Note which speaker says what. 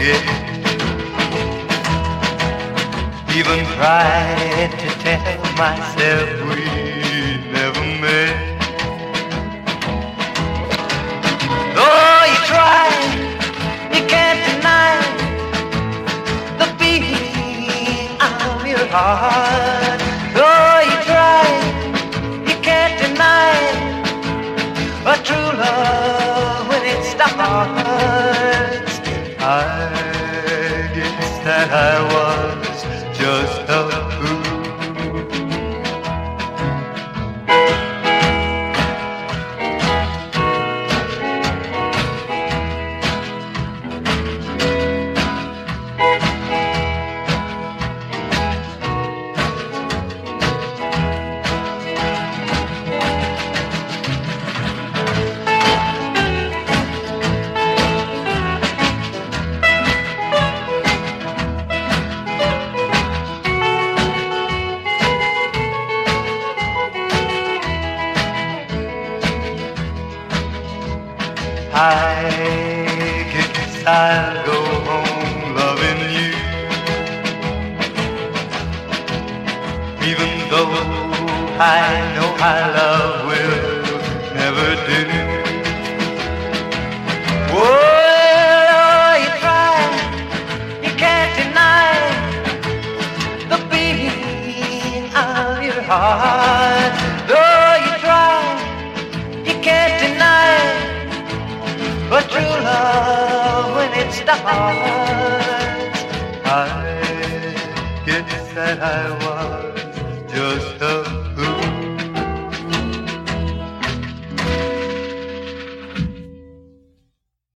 Speaker 1: forget, even tried to tell myself we never met. Though you try, you can't deny the beating of your heart. Though you try, you can't deny a true love when it starts. I guess that I was just a fool. I guess I'll go home loving you, even though I know our love will never do. Oh, you try, you can't deny the beating of your heart. Though you try, you can't deny but true love when it starts. I guess that I was just a